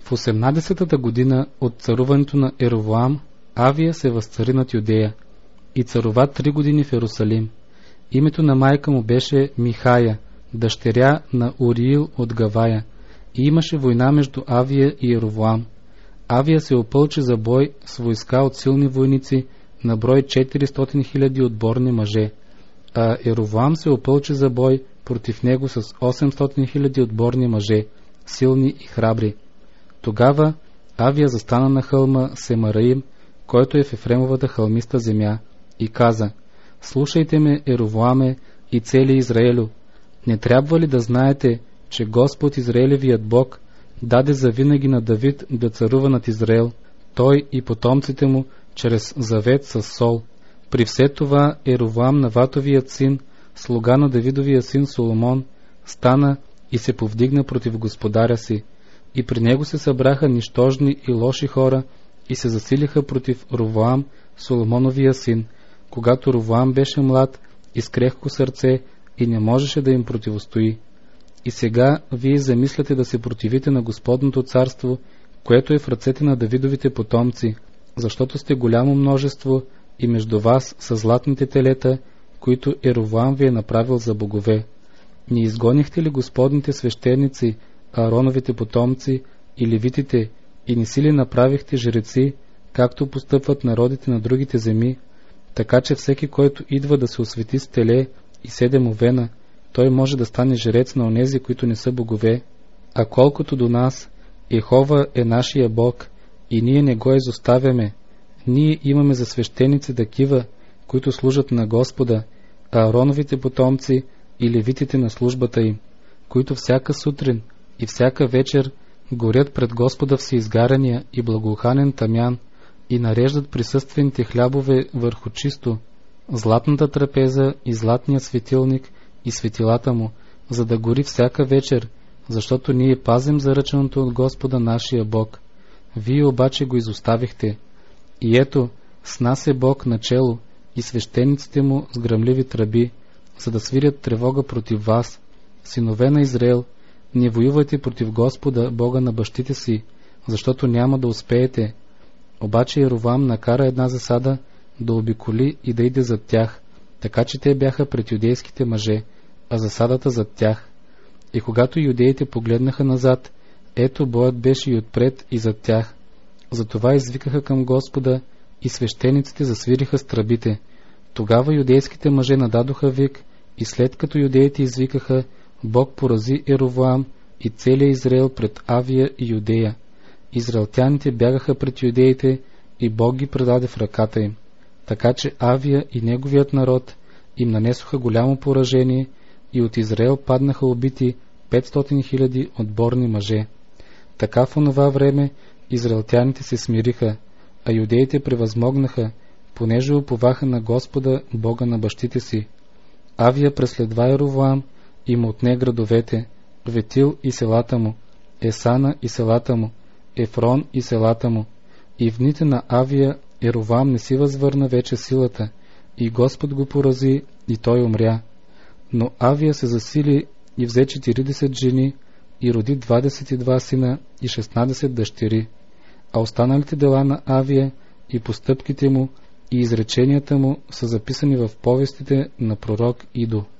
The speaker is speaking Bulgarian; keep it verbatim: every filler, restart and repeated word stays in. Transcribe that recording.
В осемнадесетата година от царуването на Еровоам, Авия се възцари над Юдея и царува три години в Ерусалим. Името на майка му беше Михая, дъщеря на Уриил от Гавая, и имаше война между Авия и Еровоам. Авия се опълчи за бой с войска от силни войници на брой четиристотин хиляди отборни мъже, а Еровоам се опълчи за бой против него с осемстотин хиляди отборни мъже, силни и храбри. Тогава Авия застана на хълма Семараим, който е в Ефремовата хълмиста земя, и каза: слушайте ме, Еровоаме и цели Израелю, не трябва ли да знаете, че Господ Израелевият Бог даде завинаги на Давид да царува над Израел, той и потомците му, чрез завет с Сол. При все това Еровоам, Наватовият син, слуга на Давидовия син Соломон, стана и се повдигна против господаря си, и при него се събраха нищожни и лоши хора и се засилиха против Ровоам, Соломоновия син, когато Ровоам беше млад и с крехко сърце и не можеше да им противостои. И сега вие замисляте да се противите на Господното царство, което е в ръцете на Давидовите потомци, защото сте голямо множество и между вас са златните телета, които Еровоам ви е направил за богове. Не изгонихте ли Господните свещеници, Аароновите потомци и левитите, и не си ли направихте жреци, както постъпват народите на другите земи, така че всеки, който идва да се освети с теле и седем овена, той може да стане жрец на онези, които не са богове? А колкото до нас, Йехова е нашия Бог, и ние не го изоставяме. Ние имаме за свещеници такива, които служат на Господа, Аароновите потомци и левитите на службата им, които всяка сутрин и всяка вечер горят пред Господа всеизгарания и благоуханен тамян и нареждат присъствените хлябове върху чисто, златната трапеза и златния светилник и светилата му, за да гори всяка вечер, защото ние пазим заръченото от Господа нашия Бог. Вие обаче го изоставихте. И ето, с нас е Бог начело и свещениците му с гръмливи тръби, за да свирят тревога против вас. Синове на Израел, не воювайте против Господа, Бога на бащите си, защото няма да успеете. Обаче Еровоам накара една засада да обиколи и да иде зад тях, така че те бяха пред юдейските мъже, а засадата зад тях. И когато юдеите погледнаха назад, ето боят беше и отпред и зад тях. Затова извикаха към Господа и свещениците засвириха с тръбите. Тогава юдейските мъже нададоха вик и след като юдеите извикаха, Бог порази Еровоам и целия Израел пред Авия и Юдея. Израелтяните бягаха пред юдеите и Бог ги предаде в ръката им. Така че Авия и неговият народ им нанесоха голямо поражение и от Израел паднаха убити петстотин хиляди отборни мъже. Така в онова време израелтяните се смириха, а юдеите превъзмогнаха, понеже уповаха на Господа, Бога на бащите си. Авия преследва Еровоам и му отне градовете, Ветил и селата му, Есана и селата му, Ефрон и селата му. И в дните на Авия Еровоам не си възвърна вече силата, и Господ го порази, и той умря. Но Авия се засили и взе четиридесет жени, и роди двадесет и два сина и шестнадесет дъщери. А останалите дела на Авия и постъпките му и изреченията му са записани в повестите на пророк Идо.